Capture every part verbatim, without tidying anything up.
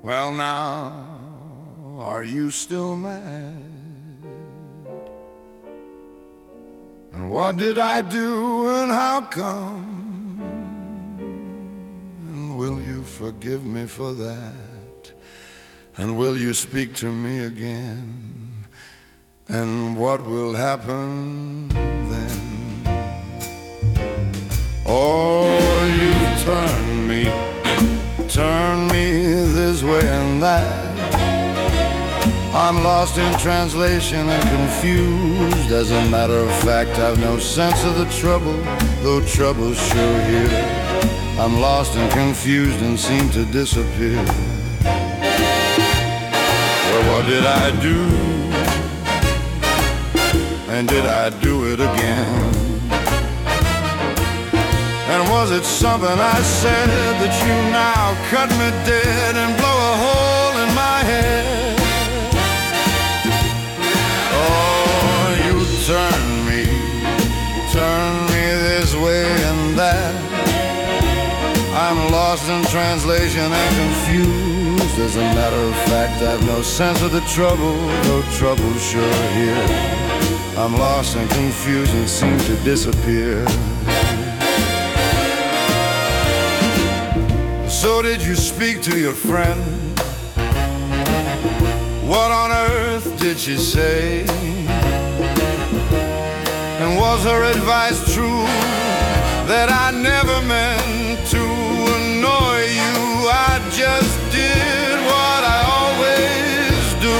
Well now, are you still mad? And what did I do and how come? And will you forgive me for that? And will you speak to me again? And what will happen then? Oh, you turn me, turn me this way and that. I'm lost in translation and confused. As a matter of fact, I've no sense of the trouble, though trouble's sure here. I'm lost and confused and seem to disappear. Well, what did I do? And did I do it again? And was it something I said that you now cut me dead and blow a hole in my head? Oh, you turn me, turn me this way and that. I'm lost in translation and confused. As a matter of fact, I've no sense of the trouble, though trouble's sure here. I'm lost and confused and seem to disappear. So did you speak to your friend? What on earth did she say? And was her advice true, that I never meant to annoy you? I just did what I always do.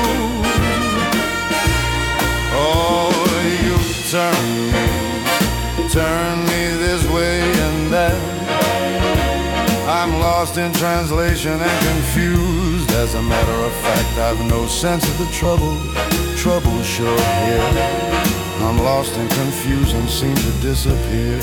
Oh, you turn me, turn me this way and that. I'm lost in translation and confused. As a matter of fact, I've no sense of the trouble. Trouble's sure here. I'm lost and confused and seem to disappear.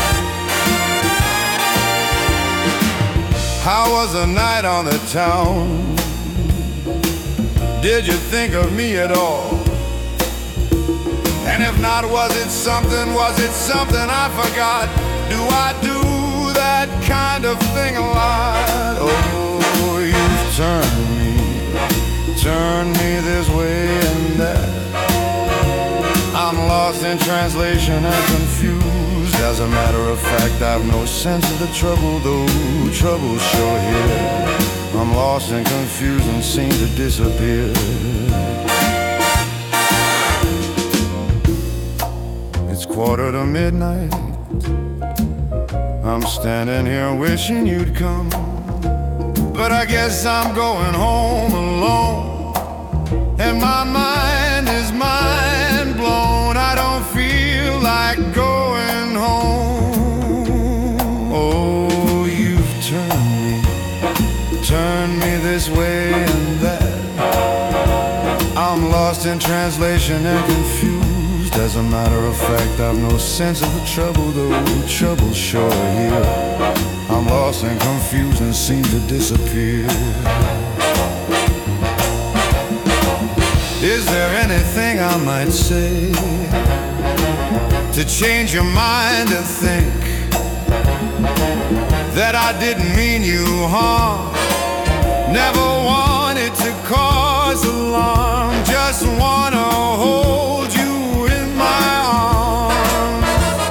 How was the night on the town? Did you think of me at all? And if not, was it something, was it something I forgot? Do I do that kind of thing a lot? Oh, you've turned me, turned me this way and that. I'm lost in translation and confused. As a matter of fact, I've no sense of the trouble, though trouble's sure here. I'm lost and confused and seem to disappear. It's quarter to midnight. I'm standing here wishing you'd come, but I guess I'm going home alone. And my mind is mind blown. I don't feel like going home. Oh, you've turned me, turned me this way and that. I'm lost in translation and confused. As a matter of fact, I've no sense of the trouble, though trouble's sure here. I'm lost and confused and seem to disappear. Is there anything I might say to change your mind and think that I didn't mean you harm? Never wanted to cause alarm, just wanna hold you in my arms.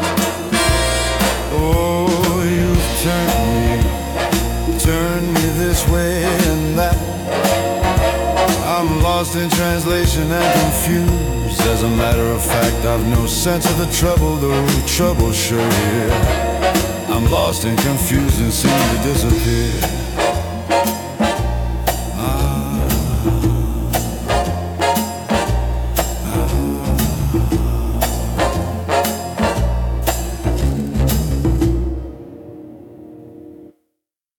Oh, you've turned me, turned me this way and that. I'm lost in translation and confused. As a matter of fact, I've no sense of the trouble, though trouble's sure here. I'm lost and confused and seem to disappear.